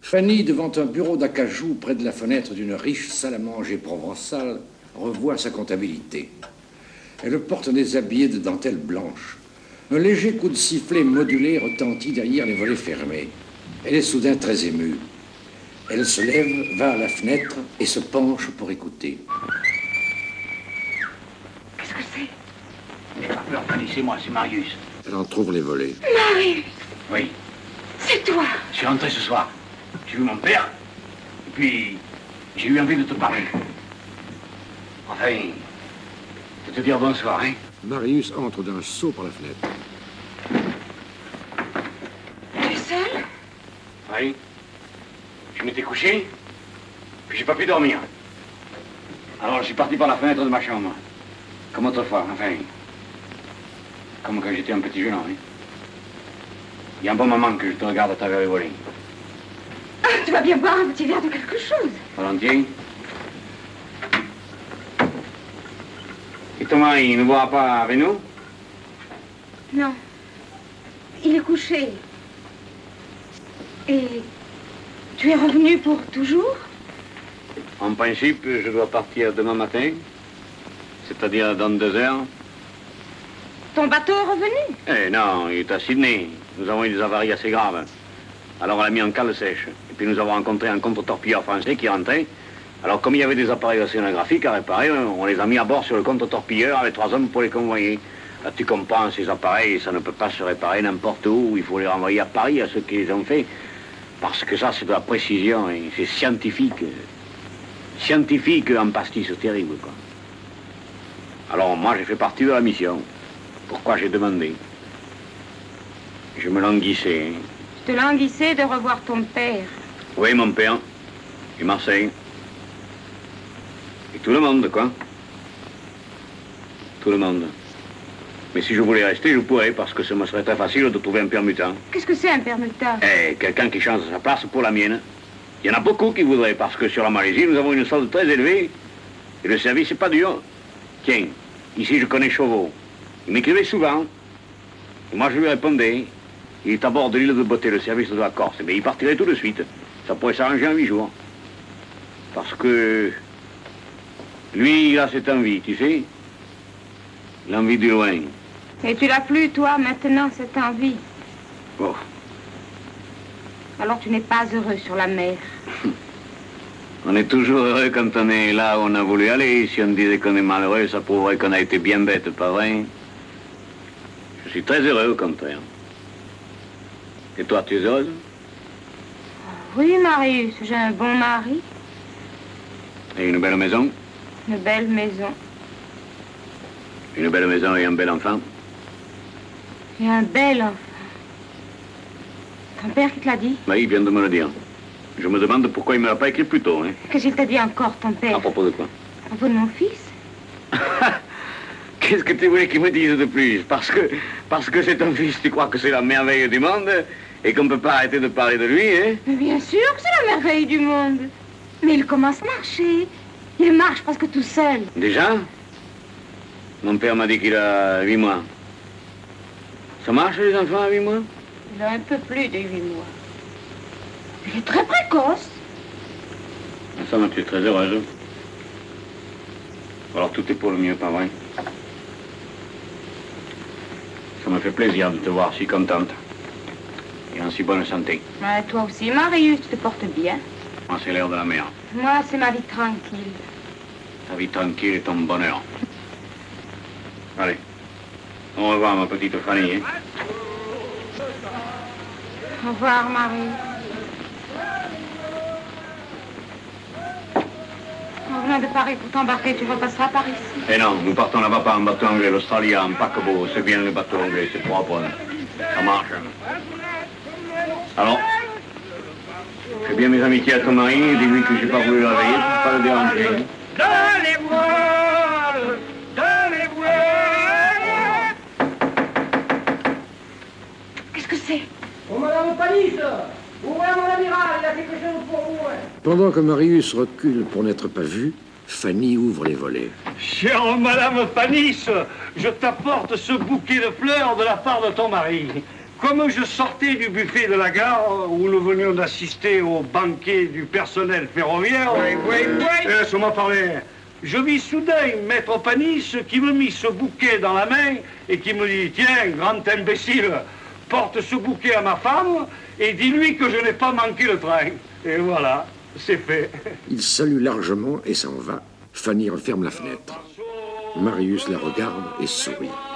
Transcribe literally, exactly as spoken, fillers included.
Fanny, devant un bureau d'acajou près de la fenêtre d'une riche salle à manger provençale, revoit sa comptabilité. Elle porte des habillés de dentelle blanche. Un léger coup de sifflet modulé retentit derrière les volets fermés. Elle est soudain très émue. Elle se lève, va à la fenêtre et se penche pour écouter. Qu'est-ce que c'est? N'aie pas peur, Fanny, c'est moi, c'est Marius. Elle en trouve les volets. Marius! Oui. C'est toi! Je suis rentré ce soir. J'ai vu mon père, et puis j'ai eu envie de te parler. Enfin, de te dire bonsoir, hein? Marius entre d'un saut par la fenêtre. Tu es seul? Oui. Je m'étais couché, puis j'ai pas pu dormir. Alors je suis parti par la fenêtre de ma chambre. Comme autrefois, enfin. Comme quand j'étais un petit jeune homme, hein. Il y a un bon moment que je te regarde à travers les volets. Ah, tu vas bien boire un petit verre de quelque chose. Volontiers. Et ton mari ne boira pas avec nous? Non. Il est couché. Et tu es revenu pour toujours? En principe, je dois partir demain matin, c'est-à-dire dans deux heures. Ton bateau est revenu? Eh non, il est à Sydney. Nous avons eu des avaries assez graves. Alors on l'a mis en cale sèche. Et puis nous avons rencontré un contre-torpilleur français qui rentrait. Alors comme il y avait des appareils océanographiques à réparer, on les a mis à bord sur le contre-torpilleur avec trois hommes pour les convoyer. Là tu comprends, ces appareils, ça ne peut pas se réparer n'importe où. Il faut les renvoyer à Paris, à ceux qui les ont fait. Parce que ça, c'est de la précision, et c'est scientifique. Scientifique en pastis terrible, quoi. Alors moi, j'ai fait partie de la mission. Pourquoi j'ai demandé? Je me languissais. Je te languissais de revoir ton père. Oui, mon père. Et Marseille. Et tout le monde, quoi. Tout le monde. Mais si je voulais rester, je pourrais, parce que ce me serait très facile de trouver un permutant. Qu'est-ce que c'est un permutant? Eh, quelqu'un qui change sa place pour la mienne. Il y en a beaucoup qui voudraient, parce que sur la Malaisie, nous avons une solde très élevée. Et le service n'est pas dur. Tiens, ici je connais Chauveau. Il m'écrivait souvent. Et moi je lui répondais. Il est à bord de l'île de Beauté, le service de la Corse. Mais il partirait tout de suite. Ça pourrait s'arranger en huit jours. Parce que lui, il a cette envie, tu sais. L'envie du loin. Et tu l'as plus, toi, maintenant, cette envie. Oh. Alors tu n'es pas heureux sur la mer. On est toujours heureux quand on est là où on a voulu aller. Si on disait qu'on est malheureux, ça prouverait qu'on a été bien bête, pas vrai? Je suis très heureux, au contraire. Et toi, tu es heureuse? Oui, Marius, j'ai un bon mari. Et une belle maison? Une belle maison. Une belle maison et un bel enfant? Et un bel enfant. Ton père qui te l'a dit? Oui, il vient de me le dire. Je me demande pourquoi il ne me l'a pas écrit plus tôt, hein? Qu'est-ce qu'il t'a dit encore, ton père? À propos de quoi? À propos de mon fils? Qu'est-ce que tu voulais qu'il me dise de plus? Parce que, parce que c'est ton fils, tu crois que c'est la merveille du monde et qu'on ne peut pas arrêter de parler de lui, hein? Mais bien sûr que c'est la merveille du monde. Mais il commence à marcher. Il marche presque tout seul. Déjà? Mon père m'a dit qu'il a huit mois. Ça marche, les enfants, à huit mois? Il a un peu plus de huit mois. Il est très précoce. Ça m'a fait très heureuse. Alors tout est pour le mieux, pas vrai? Ça me fait plaisir de te voir si contente. Et en si bonne santé. Ouais, toi aussi, Marius, tu te portes bien. Moi, c'est l'air de la mer. Moi, c'est ma vie tranquille. Ta vie tranquille et ton bonheur. Allez. Au revoir, ma petite Fanny, hein? Au revoir, Marius. En venant de Paris pour t'embarquer, tu repasseras par ici. Eh non, nous partons là-bas pas en bateau anglais, l'Australie en paquebot. C'est bien le bateau anglais, c'est propre. Ça marche. Alors, fais bien mes amitiés à ton mari et dis-lui que j'ai pas voulu le réveiller pour pas le déranger. Dans les voiles, dans les voiles. Qu'est-ce que c'est? Oh, Madame Panis, ouvrez mon amiral, il y a quelque chose pour vous. Pendant que Marius recule pour n'être pas vu, Fanny ouvre les volets. Chère Madame Panis, je t'apporte ce bouquet de fleurs de la part de ton mari. Comme je sortais du buffet de la gare, où nous venions d'assister au banquet du personnel ferroviaire, Oui, oui, oui. euh, laisse-moi parler. Je vis soudain Maître Panis qui me mit ce bouquet dans la main et qui me dit, tiens, grand imbécile, porte ce bouquet à ma femme et dis-lui que je n'ai pas manqué le train. Et voilà, c'est fait. Il salue largement et s'en va. Fanny referme la fenêtre. Marius la regarde et sourit.